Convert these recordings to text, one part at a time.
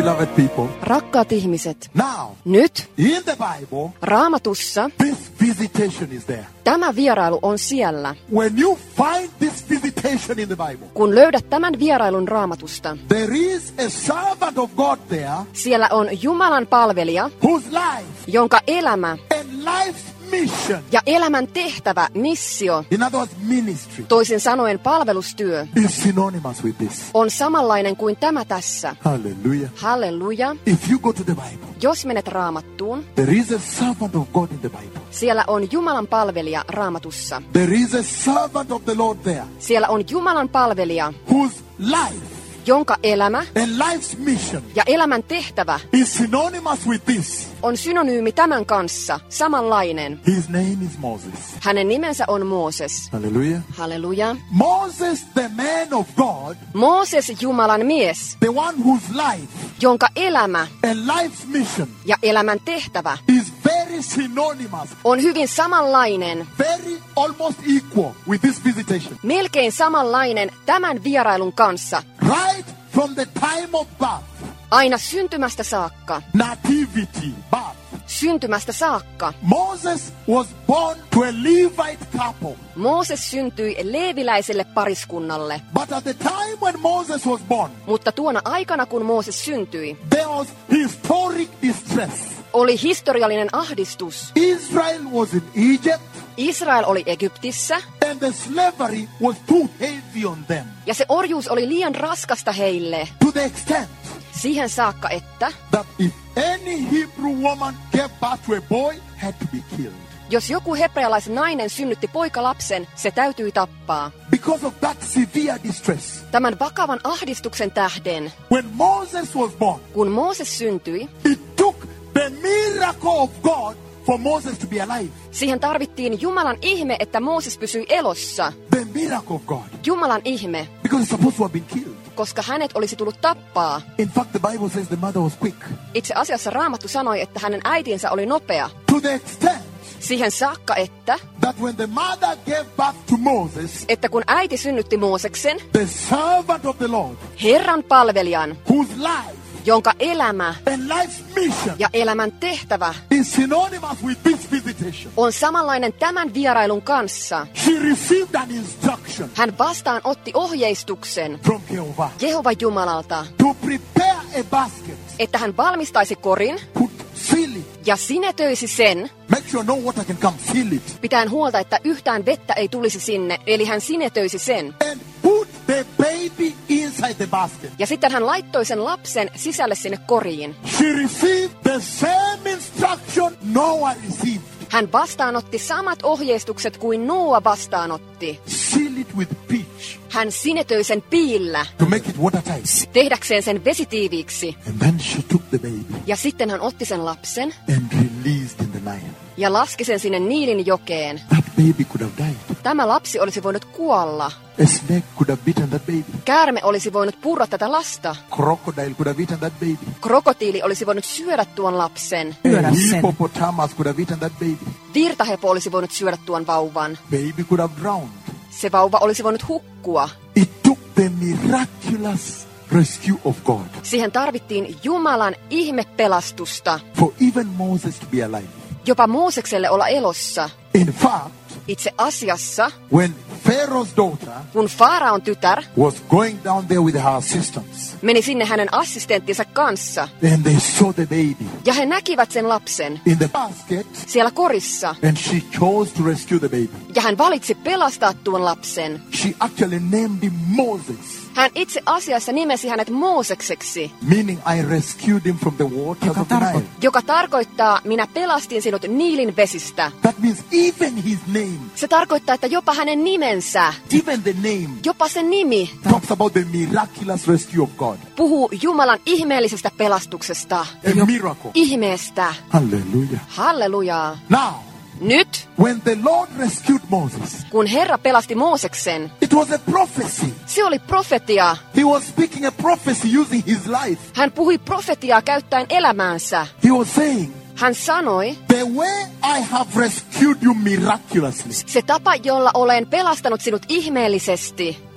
beloved people. Rakkaat ihmiset, Now, nyt in the Bible, Raamatussa this visitation is there. tämä vierailu on siellä. When you find this visitation in the Bible, Kun löydät tämän vierailun Raamatusta, there is a servant of God there siellä on Jumalan palvelija, whose life jonka elämä and life's mission, ja elämän tehtävä, missio, in other words, ministry, toisin sanoen palvelustyö, is synonymous with this. on samanlainen kuin tämä tässä. Hallelujah. Halleluja. If you go to the Bible, Jos menet Raamattuun, there is a servant of God in the Bible. siellä on Jumalan palvelija Raamatussa. There is a servant of the Lord there Siellä on Jumalan palvelija, whose life jonka elämä and life's mission ja elämän tehtävä is synonymous with this. on synonyymi tämän kanssa, samanlainen. His name is Moses. Hänen nimensä on Mooses. Hallelujah. Halleluja. Moses, the man of God, Mooses, Jumalan mies, the one whose life jonka elämä and life's mission ja elämän tehtävä is very synonymous, on hyvin samanlainen, very almost equal with this visitation. melkein samanlainen tämän vierailun kanssa, Right from the time of birth, aina syntymästä saakka. nativity, birth. Syntymästä saakka. Moses was born to a Levite couple. Mooses syntyi leeviläiselle pariskunnalle, But at the time when Moses was born, mutta tuona aikana kun Mooses syntyi, there was historic distress. oli historiallinen ahdistus. Israel was in Egypt, Israel oli Egyptissä and the slavery was too heavy on them. ja se orjuus oli liian raskasta heille To the extent siihen saakka, että that if any Hebrew woman gave birth to a boy, had to be killed. jos joku hebrealaisnainen synnytti poikalapsen, se täytyi tappaa. Because of that severe distress. Tämän vakavan ahdistuksen tähden, When Moses was born, kun Mooses syntyi, it took the miracle of God for Moses to be alive. siihen tarvittiin Jumalan ihme, että Mooses pysyi elossa. The miracle of God. Jumalan ihme, Because he's supposed to have been killed. koska hänet olisi tullut tappaa. In fact, the Bible says the mother was quick. Itse asiassa Raamattu sanoi, että hänen äitinsä oli nopea. To the extent Siihen saakka, that when the mother gave birth to Moses, että kun äiti synnytti Mooseksen, the servant of the Lord, Herran palvelijan, whose life jonka elämä and life's mission ja elämän tehtävä is synonymous with this visitation, on samanlainen tämän vierailun kanssa, she received an instruction hän vastaan otti ohjeistuksen from Jehovah Jehova Jumalalta, to prepare a basket, että hän valmistaisi korin seal it, ja sinetöisi sen, make sure no water can come, seal it, pitäen huolta, että yhtään vettä ei tulisi sinne, eli hän sinetöisi sen. and put the baby inside the basket. Ja sitten hän laittoi sen lapsen sisälle sinne koriin. She received the same instruction Noah received. Hän vastaanotti samat ohjeistukset kuin Noa vastaanotti. Seal it with pitch Hän sinetöi sen piillä, to make it watertight. tehdäkseen sen vesitiiviiksi. And then she took the baby Ja sitten hän otti sen lapsen and released in the Nile. ja laski sen sinne Niilin jokeen. That baby could have died. Tämä lapsi olisi voinut kuolla. A snake could have bitten that baby. Käärme olisi voinut purra tätä lasta. Crocodile could have eaten that baby. Krokotiili olisi voinut syödä tuon lapsen. A hippopotamus could have eaten that baby. Virtahepo olisi voinut syödä tuon vauvan. Baby could have drowned. Se vauva olisi voinut hukkua. It took the miraculous rescue of God Siihen tarvittiin Jumalan ihmepelastusta, for even Moses to be alive. jopa Moosekselle olla elossa. In fact, Itse asiassa, when Pharaoh's daughter kun Faaraon tytär was going down there with her assistants, meni sinne hänen assistenttinsa kanssa, and they saw the baby ja he näkivät sen lapsen in the basket, siellä korissa, and she chose to rescue the baby. ja hän valitsi pelastaa tuon lapsen. She actually named him Moses, Hän itse asiassa nimesi hänet Moosekseksi, meaning I rescued him from the waters of the Nile. joka tarkoittaa, minä pelastin sinut Niilin vesistä. That means even his name, Se tarkoittaa, että jopa hänen nimensä, even the name, jopa sen nimi, talks about the miraculous rescue of God. puhuu Jumalan ihmeellisestä pelastuksesta, A miracle. ihmeestä. Hallelujah. Hallelujaa. Now, Nyt, when the Lord rescued Moses, kun Herra pelasti Mooseksen, it was a prophecy. se oli profetia. He was speaking a prophecy using his life. Hän puhui profetiaa käyttäen elämäänsä. He was saying, Hän sanoi, the way I have rescued you miraculously, se tapa, jolla olen pelastanut sinut ihmeellisesti,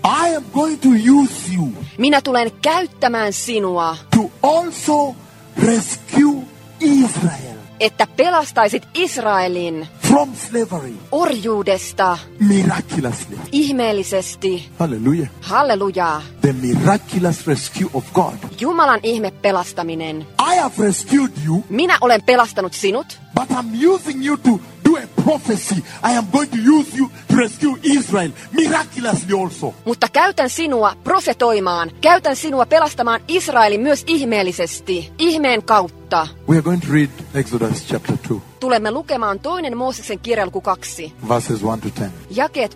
I am going to use you Minä tulen käyttämään sinua, to also rescue Israel että pelastaisit Israelin from slavery orjuudesta miraculously. ihmeellisesti. Hallelujah. Hallelujaa. The miraculous rescue of God. Jumalan ihme pelastaminen. I have rescued you, Minä olen pelastanut sinut, but I'm using you to do a prophecy. I am going to use you to rescue Israel miraculously also. mutta käytän sinua profetoimaan. Käytän sinua pelastamaan Israelin myös ihmeellisesti, ihmeen kautta. We are going to read Exodus chapter 2, Tulemme lukemaan 2. Mooseksen kirja luku 2, verses 1 to 10. jakeet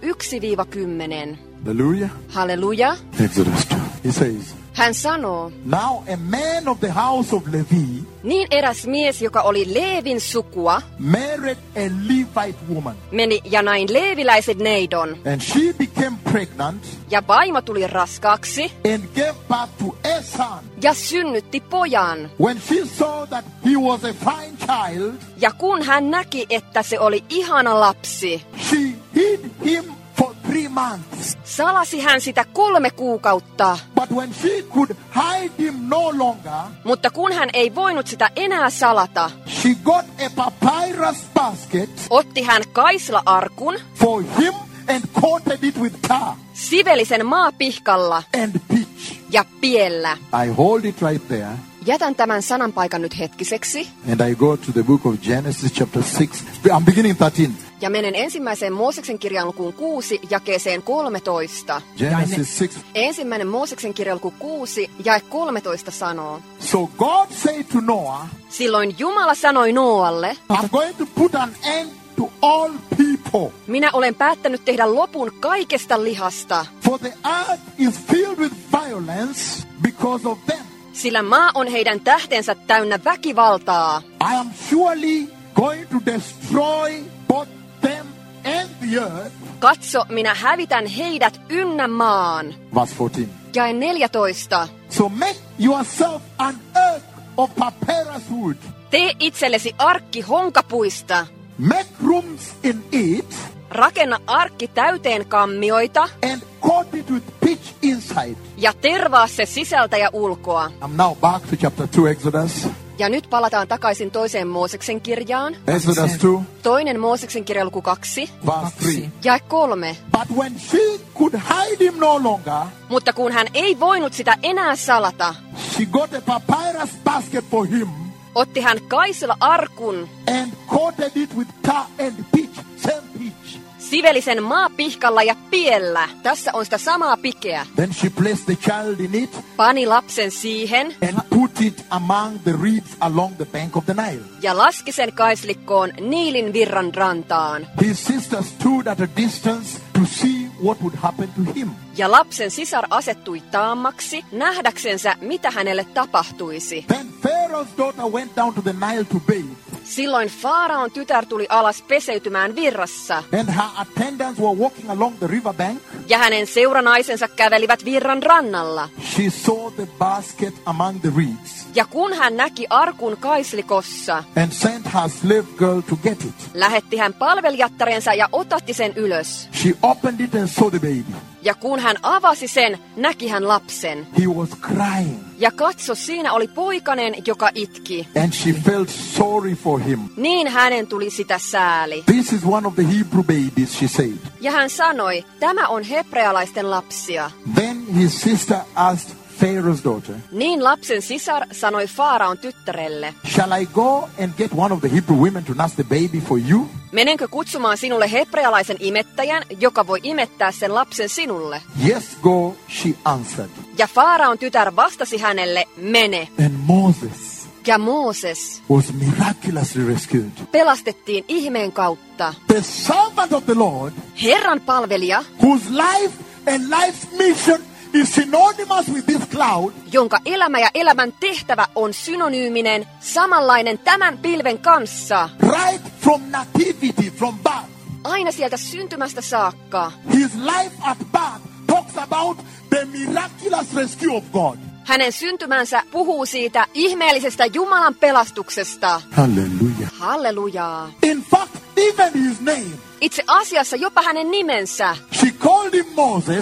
1-10. Hallelujah. Halleluja. Exodus 2. He says, Hän sanoo, now a man of the house of Levi niin eräs mies, joka oli Leevin sukua, married a Levite woman, meni ja nain leeviläisen neidon. and she became pregnant Ja vaimo tuli raskaaksi and gave birth to a son. ja synnytti pojan. When she saw that he was a fine child, Ja kun hän näki, että se oli ihana lapsi, she hid him for 3 months. salasi hän sitä 3 kuukautta. But when she could hide him no longer, Mutta kun hän ei voinut sitä enää salata, she got a papyrus basket otti hän kaisla-arkun, for him and coated it with tar siveli sen maapihkalla and pitch. ja piellä. I hold it right there, Jätän tämän sananpaikan nyt hetkiseksi and I go to the book of Genesis chapter 6. I'm beginning 13. ja menen ensimmäiseen Mooseksen kirjan lukuun 6, jakeeseen 13. Genesis 6. Ensimmäinen Mooseksen kirja luku 6, jae 13 sanoo. So God said to Noah, Silloin Jumala sanoi Nooalle, I'm going to put an end to all people, minä olen päättänyt tehdä lopun kaikesta lihasta, for the earth is filled with violence because of them. sillä maa on heidän tähtensä täynnä väkivaltaa. I am surely going to destroy both them and the earth. Katso, minä hävitän heidät ynnä maan. Verse 14. Jae 14. So make yourself an ark of papyrus wood. Tee itsellesi arkki honkapuista. Make rooms in it Rakenna arkki täyteen kammioita and coat it with pitch inside. ja tervaa se sisältä ja ulkoa. I'm now back to chapter 2 Exodus. Ja nyt palataan takaisin toiseen Mooseksen kirjaan. Exodus 2, Toinen Mooseksen kirja luku 2, verse 3. jae 3. But when she could hide him no longer, Mutta kun hän ei voinut sitä enää salata, she got a papyrus basket for him otti hän kaisla-arkun, and coated it with tar and pitch, same pitch. siveli sen maapihkalla ja piellä. Tässä on sitä samaa pikeä. Then she placed the child in it Pani lapsen siihen and put it among the reeds along the bank of the Nile. ja laski sen kaislikkoon Niilin virran rantaan. His sister stood at a distance to see what would happen to him. Ja lapsen sisar asettui taammaksi, nähdäksensä, mitä hänelle tapahtuisi. Then Pharaoh's daughter went down to the Nile to bathe, Silloin Faaraon tytär tuli alas peseytymään virrassa, and her attendants were walking along the riverbank. ja hänen seuranaisensa kävelivät virran rannalla. She saw the basket among the reeds Ja kun hän näki arkun kaislikossa, and sent her slave girl to get it. lähetti hän palvelijattarensa ja otatti sen ylös. She opened it and saw the baby. Ja kun hän avasi sen, näki hän lapsen. He was crying, Ja katso, siinä oli poikanen, joka itki. and she felt sorry for him. Niin hänen tuli sitä sääli. This is one of the Hebrew babies, she said. Ja hän sanoi, tämä on hebrealaisten lapsia. Then his sister asked Pharaoh's daughter, Niin lapsen sisar sanoi Faaraon tyttärelle, shall I go and get one of the Hebrew women to nurse the baby for you? menenkö kutsumaan sinulle hebrealaisen imettäjän, joka voi imettää sen lapsen sinulle? Yes, go, she answered. Ja Faaraon tytär vastasi hänelle, mene. And Moses Ja Mooses was miraculously rescued. pelastettiin ihmeen kautta. The servant of the Lord, Herran palvelija, whose life and life's mission is synonymous with this cloud, jonka elämä ja elämän tehtävä on synonyyminen, samanlainen tämän pilven kanssa, right from nativity, from birth. aina sieltä syntymästä saakka. His life at birth talks about the miraculous rescue of God. Hänen syntymänsä puhuu siitä ihmeellisestä Jumalan pelastuksesta. Hallelujah. Hallelujaa. In fact, even his name, Itse asiassa jopa hänen nimensä. she called him Moses,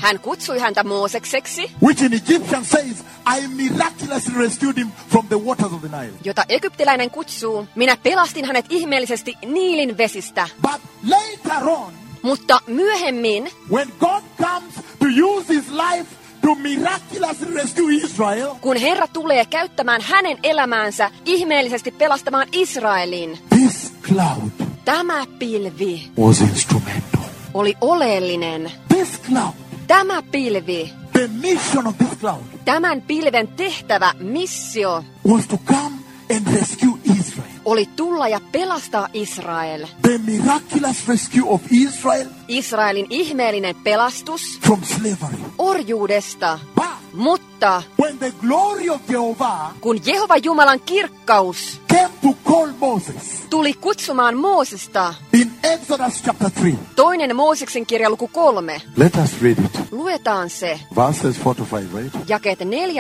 Hän kutsui häntä Moosekseksi, which in Egyptian says, I miraculously rescued him from the waters of the Nile. jota egyptiläinen kutsuu, minä pelastin hänet ihmeellisesti Niilin vesistä. But later on, Mutta myöhemmin, when God comes to use his life to miraculously rescue Israel, kun Herra tulee käyttämään hänen elämäänsä ihmeellisesti pelastamaan Israelin, this cloud tämä pilvi was instrumental. oli oleellinen. This cloud, Tämä pilvi, the mission of this cloud tämän pilven tehtävä, missio, was to come and rescue Israel. oli tulla ja pelastaa Israel. The miraculous rescue of Israel Israelin ihmeellinen pelastus from slavery. orjuudesta. But Mutta when the glory of Jehovah kun Jehova Jumalan kirkkaus came to call Moses tuli kutsumaan Moosesta, in Exodus chapter 3, toinen Mooseksen kirja luku 3, let us read it. luetaan se, Verses 4 to 5, right? jakeet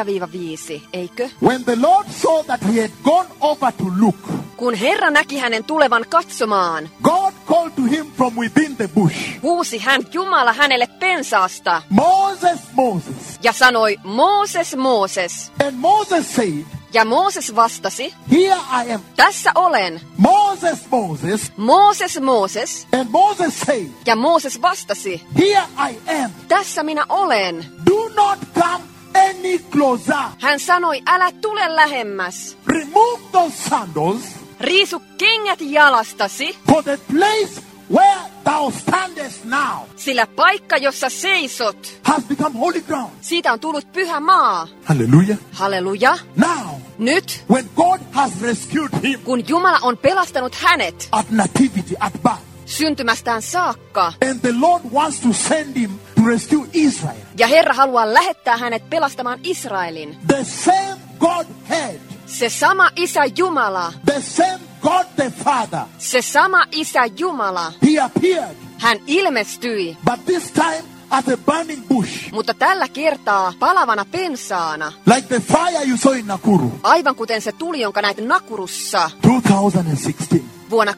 4-5, eikö? When the Lord saw that he had gone over to look, Kun Herra näki hänen tulevan katsomaan, God called to him from within the bush, huusi hän Jumala hänelle pensaasta Moses, Moses. ja sanoi, Mooses, Mooses. And Moses said, Ja Mooses vastasi, here I am. tässä olen. Moses, Moses. Mooses, Mooses. And Moses said, Ja Mooses vastasi, here I am. tässä minä olen. Do not come any closer. Hän sanoi, älä tule lähemmäs. Remove those sandals, Riisu kengät jalastasi, for the place where thou standest now sillä paikka, jossa seisot, has become holy ground. siitä on tullut pyhä maa. Hallelujah. Halleluja. Now, Nyt, when God has rescued him kun Jumala on pelastanut hänet at nativity, at birth, syntymästään saakka, and the Lord wants to send him to rescue Israel, ja Herra haluaa lähettää hänet pelastamaan Israelin, the same Godhead, se sama Isä Jumala, the same God the Father, se sama Isä Jumala, he appeared, hän ilmestyi, but this time as a burning bush, mutta tällä kertaa palavana pensaana, like the fire you saw in Nakuru, aivan kuten se tuli, jonka näit Nakurussa 2016, vuonna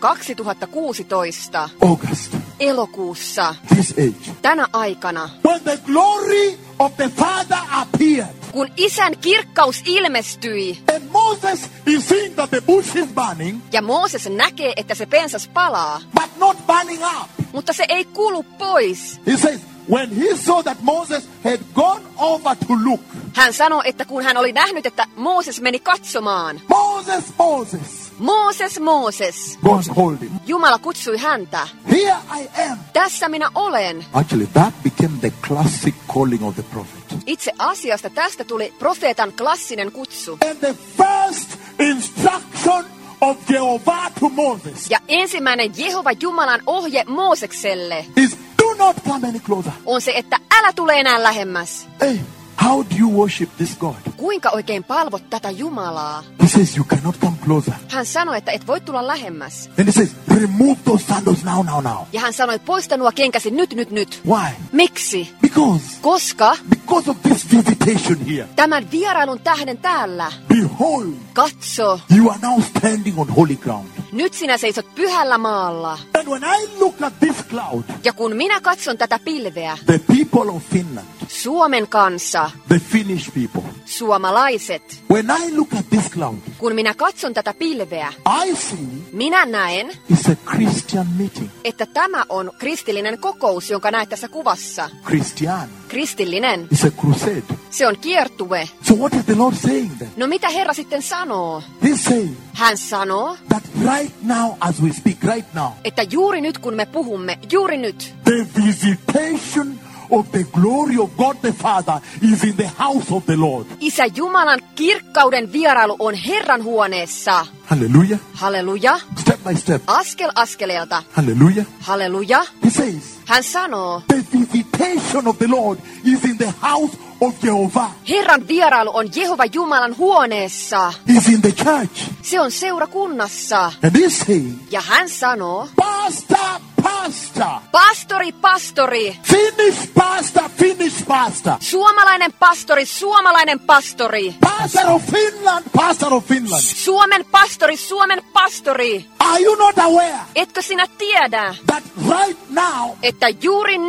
2016, August, elokuussa, this age. tänä aikana, When the glory of the Father appeared, kun Isän kirkkaus ilmestyi, and Moses is seeing that the bush is burning, ja Mooses näkee, että se pensas palaa, but not burning up. mutta se ei kulu pois. He says, when he saw that Moses had gone over to look, Hän sanoi, että kun hän oli nähnyt, että Mooses meni katsomaan, Moses, Moses, Mooses, Mooses, God called him. Jumala kutsui häntä. Here I am. Tässä minä olen. Actually, that became the classic calling of the prophet. Itse asiasta tästä tuli profeetan klassinen kutsu. And the first instruction of Jehovah to Moses Ja ensimmäinen Jehova Jumalan ohje Moosekselle is, do not come any closer. on se, että älä tule enää lähemmäs. Hey, how do you worship this God? Kuinka oikein palvot tätä Jumalaa? He says, you cannot come closer. Hän sanoi, että et voi tulla lähemmäs. And he says, remove those sandals now, now, now. Ja hän sanoi, poista nuo kenkäsi nyt, nyt, nyt. Why? Miksi? Because Koska of this visitation here. tämän vierailun tähden täällä, Behold, katso, you are now standing on holy ground. nyt sinä seisot pyhällä maalla. And when I look at this cloud, Ja kun minä katson tätä pilveä, the people of Finland, Suomen kansa, the Finnish people, suomalaiset, when I look at this cloud, kun minä katson tätä pilveä, I see minä näen, it's a Christian meeting. että tämä on kristillinen kokous, jonka näet tässä kuvassa. Christian. Kristillinen, It's a crusade. se on kiertue. So what is the Lord saying then? No mitä Herra sitten sanoo? He's saying Hän sanoo, that right now as we speak, right now, että juuri nyt kun me puhumme, juuri nyt, the visitation of the glory of God the Father is in the house of the Lord. Isä Jumalan kirkkauden vierailu on Herran huoneessa. Hallelujah. Halleluja. Step by step. Askel askeleelta. Hallelujah. Halleluja. He says, Hän sanoo, the visitation of the Lord is in the house of Jehovah. Herran vierailu on Jehova Jumalan huoneessa. Is in the church. Se on seurakunnassa. And he's saying, Ja hän sanoo, pastor, pastor, pastori, pastori, Finnish pastor, Finnish pastor, suomalainen pastori, suomalainen pastori, pastor of Finland, pastor of Finland. Suomen pastori, Suomen pastori. Are you not aware Etkö sinä tiedä, that right now että juuri nyt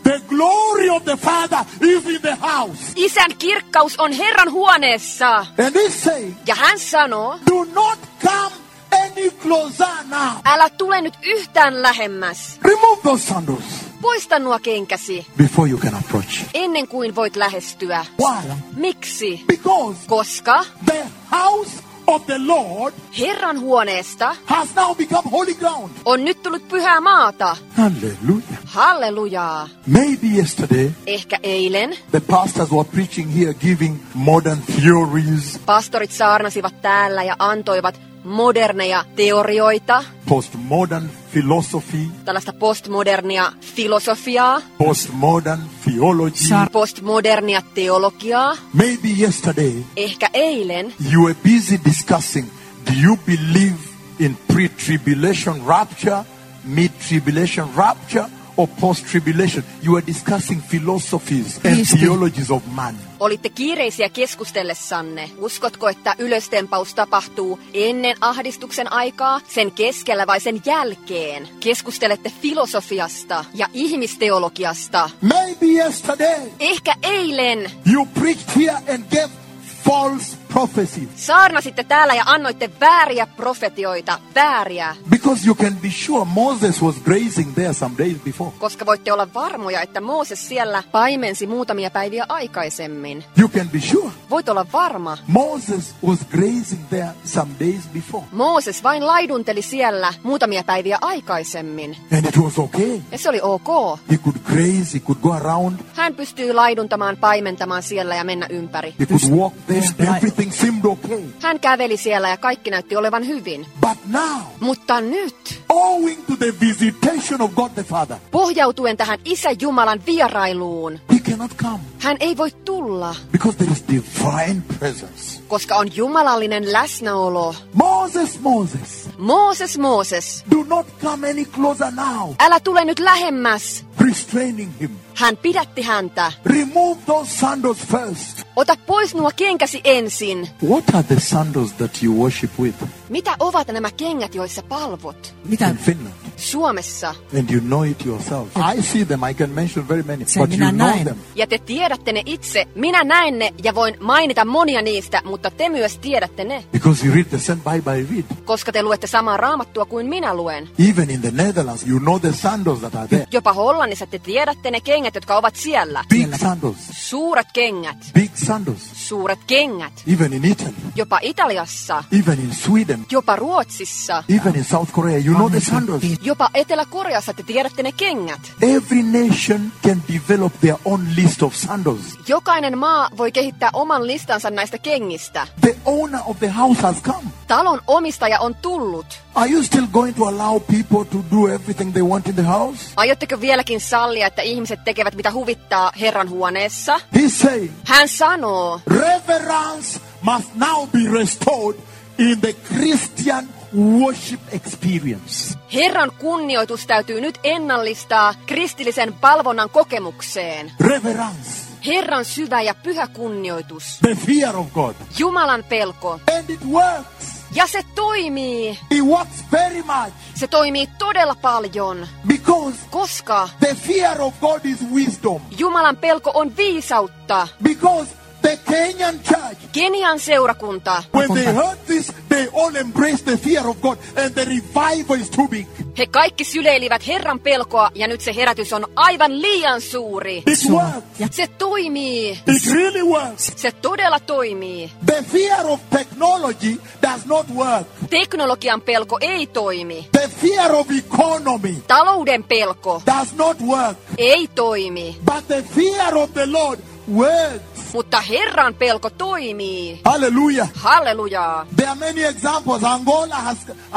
The glory of the Father is in the house. Isän kirkkaus on Herran huoneessa. And he's saying, Ja hän sanoo, do not come any closer now. älä tule nyt yhtään lähemmäs. Remove those sandals Poista nuo kenkäsi, before you can approach. ennen kuin voit lähestyä. Why? Miksi? Because Koska the house of the Lord Herran huoneesta has now become holy ground. on nyt tullut pyhää maata. Hallelujah. Hallelujaa. Maybe yesterday Ehkä eilen the pastors were preaching here, giving modern theories, pastorit saarnasivat täällä ja antoivat moderneja teorioita, postmodern philosophy, tällaista postmodernia filosofiaa, postmodern theology. postmodernia teologiaa. Maybe yesterday Ehkä eilen you were busy discussing, do you believe in pre-tribulation rapture, mid-tribulation rapture, or post-tribulation? You were discussing philosophies and theologies of man. olitte kiireisiä keskustellessanne. Uskotko, että ylöstempaus tapahtuu ennen ahdistuksen aikaa, sen keskellä vai sen jälkeen? Keskustelette filosofiasta ja ihmisteologiasta. Maybe yesterday Ehkä eilen you preached here and gave false prophecies. saarnasitte täällä ja annoitte vääriä profetioita, vääriä. Because you can be sure Moses was grazing there some days before. Koska voitte olla varmoja, että Mooses siellä paimensi muutamia päiviä aikaisemmin. You can be sure Voit olla varma. Moses was grazing there some days before. Mooses vain laidunteli siellä muutamia päiviä aikaisemmin. And it was okay. Ja se oli ok. He could graze, he could go around, Hän pystyy laiduntamaan, paimentamaan siellä ja mennä ympäri. he could walk there, everything seemed okay. Hän käveli siellä ja kaikki näytti olevan hyvin. But now, Mutta nyt, owing to the visitation of God the Father, pohjautuen tähän Isä Jumalan vierailuun, he cannot come hän ei voi tulla, because there is divine presence. koska on jumalallinen läsnäolo. Moses, Moses, Mooses, Mooses, do not come any closer now. älä tule nyt lähemmäs. Restraining him. Hän pidätti häntä. Remove those sandals first. Ota pois nuo kenkäsi ensin. What are the sandals that you worship with Mitä ovat nämä kengät, joissa palvot? in Finland? Suomessa. And you know it yourself. I see them, I can mention very many, Sen but you minä know näen. them. Ja te tiedätte ne itse. Minä näen ne ja voin mainita monia niistä, mutta te myös tiedätte ne. Because you read the same Bible I read. Koska te luette samaa raamattua kuin minä luen. Even in the Netherlands, you know the sandals that are there. Jopa Hollannissa te tiedätte ne kengät, jotka ovat siellä. Big sandals. Suuret kengät. Big sandals. Suuret kengät. Even in Italy. Jopa Italiassa. Even in Sweden. Jopa Ruotsissa. Even in South Korea. You know the sandals. Jopa Etelä-Koreassa te tiedätte ne kengät. Every nation can develop their own list of sandals. Jokainen maa voi kehittää oman listansa näistä kengistä. The owner of the house has come. Talon omistaja on tullut. Are you still going to allow people to do everything they want in the house? Aiotteko vieläkin sallia, että ihmiset tekevät mitä huvittaa Herran huoneessa? He's saying, Hän sanoo, reverence must now be restored in the Christian worship experience. Herran kunnioitus täytyy nyt ennallistaa kristillisen palvonnan kokemukseen. Reverence. Herran syvä ja pyhä kunnioitus. The fear of God. Jumalan pelko. And it works. Ja se toimii. It works very much. Se toimii todella paljon. Because Koska the fear of God is wisdom. Jumalan pelko on viisautta. Because the Kenyan church, Kenian seurakunta. when they heard this, they all embraced the fear of God, and the revival is too big. He kaikki syleilivät Herran pelkoa ja nyt se herätys on aivan liian suuri. It works. Se toimii. It really works. Se todella toimii. The fear of technology does not work. Teknologian pelko ei toimi. The fear of economy Talouden pelko does not work. ei toimi. But the fear of the Lord works. Mutta Herran pelko toimii. Hallelujah. Hallelujaa. There are many examples. Angola has,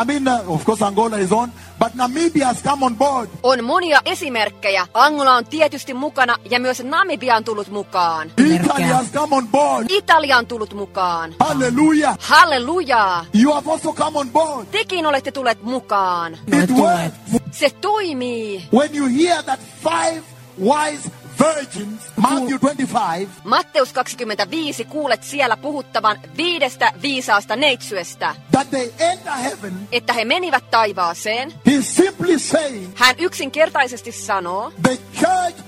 of course Angola is on, but Namibia has come on board. On monia esimerkkejä. Angola on tietysti mukana ja myös Namibia on tullut mukaan. Italy has come on board. Italia on tullut mukaan. Hallelujah. Hallelujaa. You have also come on board. Tekin olette tulleet mukaan. It works. Se toimii. When you hear that 5 wise virgins, Matthew 25, Matteus 25 kuulet siellä puhuttavan 5 viisaasta neitsyestä, that they enter heaven, että he menivät taivaaseen. he's simply saying Hän yksinkertaisesti sanoo, the church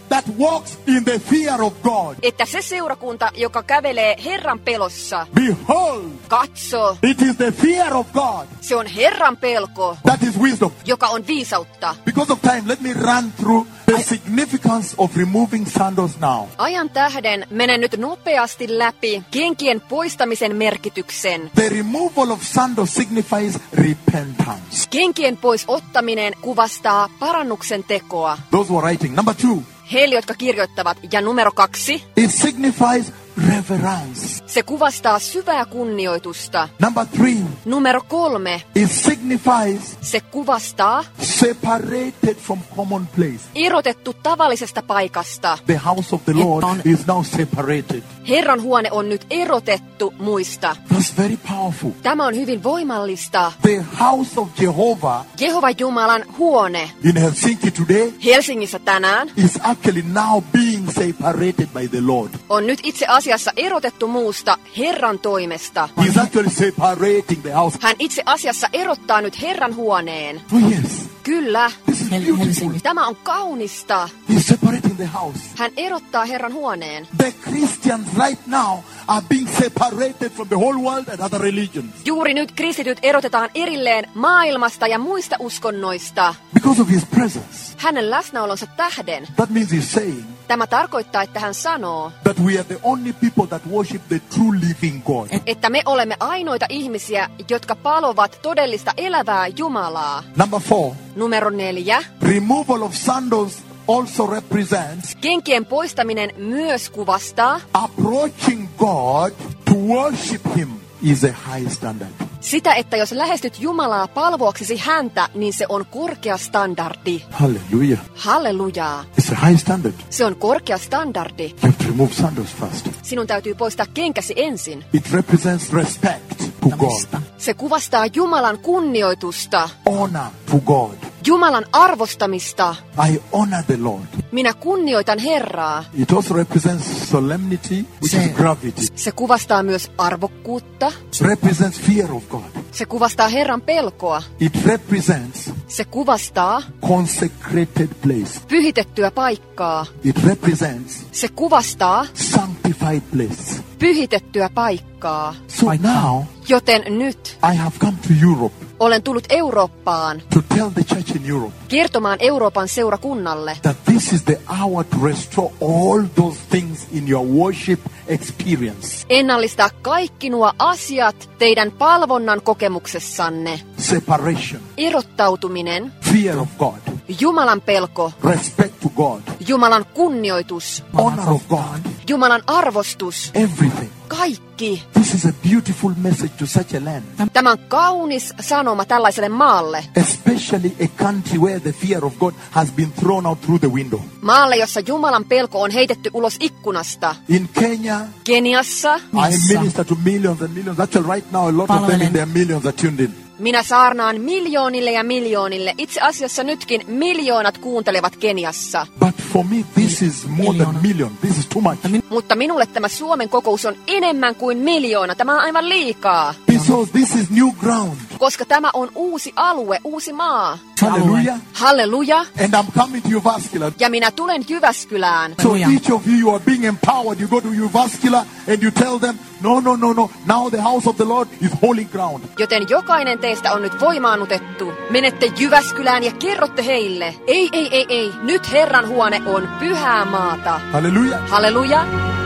that walks in the fear of God, että se seurakunta, joka kävelee Herran pelossa, behold, katso, it is the fear of God se on Herran pelko, that is wisdom. joka on viisautta. Because of time, let me run through the significance of removing sandals now. Ajan tähden menen nyt nopeasti läpi kenkien poistamisen merkityksen. The removal of sandals signifies repentance. Kenkien pois ottaminen kuvastaa parannuksen tekoa. Those who are writing. Number 2, Heille, jotka kirjoittavat. Ja numero 2, it signifies reverence. se kuvastaa syvää kunnioitusta. Number 3, Numero 3, it signifies se kuvastaa separated from common place. erotettu tavallisesta paikasta. The house of the Lord is now separated. Herran huone on nyt erotettu muista. That's very powerful. Tämä on hyvin voimallista. The house of Jehovah Jehovan Jumalan huone in Helsinki today Helsingissä tänään is actually now being separated by the Lord. on nyt itse asiassa erotettu muusta Herran toimesta. He's actually separating the house. Hän itse asiassa erottaa nyt Herran huoneen. Oh yes, Kyllä, this is beautiful. tämä on kaunista. He's separating the house. Hän erottaa Herran huoneen. The Christians right now are being separated from the whole world and other religions. Juuri nyt kristityt erotetaan erilleen maailmasta ja muista uskonnoista. Because of his presence. Hänen läsnäolonsa tähden. That means he's saying Tämä tarkoittaa, että hän sanoo, that we are the only people that worship the true living God. että me olemme ainoita ihmisiä, jotka palovat todellista elävää Jumalaa. Number 4, Numero 4. removal of sandals also represents Kenkien poistaminen myös kuvastaa approaching God to worship him is a high standard. sitä, että jos lähestyt Jumalaa palvoaksesi häntä, niin se on korkea standardi. Hallelujah. Hallelujaa. It's a high standard. Se on korkea standardi. You have to remove sandals first. Sinun täytyy poistaa kenkäsi ensin. It represents respect to God, Se kuvastaa Jumalan kunnioitusta, honor to God. Jumalan arvostamista. I honor the Lord. Minä kunnioitan Herraa. It also represents solemnity, which is gravity. Se kuvastaa myös arvokkuutta. Represents fear of God. Se kuvastaa Herran pelkoa. It represents Se kuvastaa consecrated place. pyhitettyä paikkaa. It represents Se kuvastaa sanctified place. pyhitettyä paikkaa. So now Joten nyt I have come to Europe olen tullut Eurooppaan to tell the church in Europe kertomaan Euroopan seurakunnalle, that this is the hour to restore all those things in your worship experience. ennallistaa kaikki nuo asiat teidän palvonnan kokemuksessanne. Separation, Erottautuminen, fear of God, Jumalan pelko, respect to God, Jumalan kunnioitus, honor of God, Jumalan arvostus, everything. kaikki. This is a beautiful message to such a land, Tämä on kaunis sanoma tällaiselle maalle. especially a country where the fear of God has been thrown out through the window. Maalle, jossa Jumalan pelko on heitetty ulos ikkunasta. In Kenya, Keniassa I minister to millions and millions. Actually, right now, a lot of them in their millions are tuned in. minä saarnaan miljoonille ja miljoonille. Itse asiassa nytkin miljoonat kuuntelevat Keniassa. But for me, this is more than million. This is too much. Mutta minulle tämä Suomen kokous on enemmän kuin miljoona. Tämä on aivan liikaa. Because this is new ground. Koska tämä on uusi alue, uusi maa. Hallelujah. Halleluja. And I'm coming to Jyväskylä. Ja minä tulen Jyväskylään. So each of you are being empowered. You go to Jyväskylä and you tell them, no. Now the house of the Lord is holy ground. Joten jokainen teistä on nyt voimaannutettu. Menette Jyväskylään ja kerrotte heille. Ei. Nyt Herran huone on pyhää maata. Hallelujah. Halleluja.